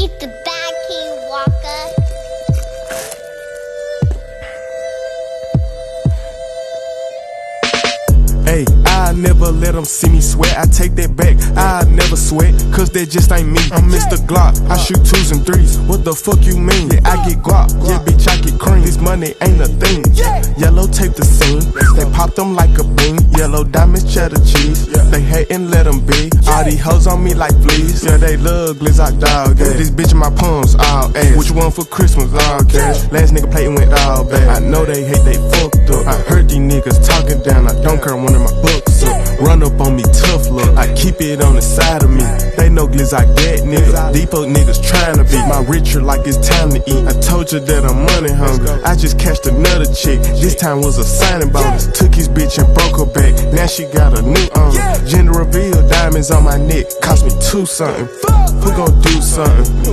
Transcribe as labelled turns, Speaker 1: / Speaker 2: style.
Speaker 1: Eat the bag, King Walker.
Speaker 2: Hey, I never let them see me sweat. I take that back, I never sweat, cause that just ain't me. I'm Mr. Glock, I shoot 2s and 3s. What the fuck you mean? Yeah, I get guap, yeah bitch I get cream. This money ain't a thing. Yellow tape the scene, they pop them like a bean. Yellow diamonds, cheddar cheese. They hate and let them be. All these hoes on me like fleas. Yeah, they love Glizzock dog. Yeah. This bitch in my palms, all ass. What you want for Christmas? All cash. Last nigga play went all bad. I know they hate, they fucked up. I heard these niggas talking down. I don't care, one of my books up. Run up on me, tough look. I keep it on the side of me. They know Glizzock that nigga. Deep up niggas trying to be my richer like it's time to eat. I told you that I'm money hungry. I just cashed another chick. This time was a signing bonus. Took his bitch and broke her back. Now she got a new owner. Gender reveal, diamonds on my neck. Cost me 2 something. Who gon' do something?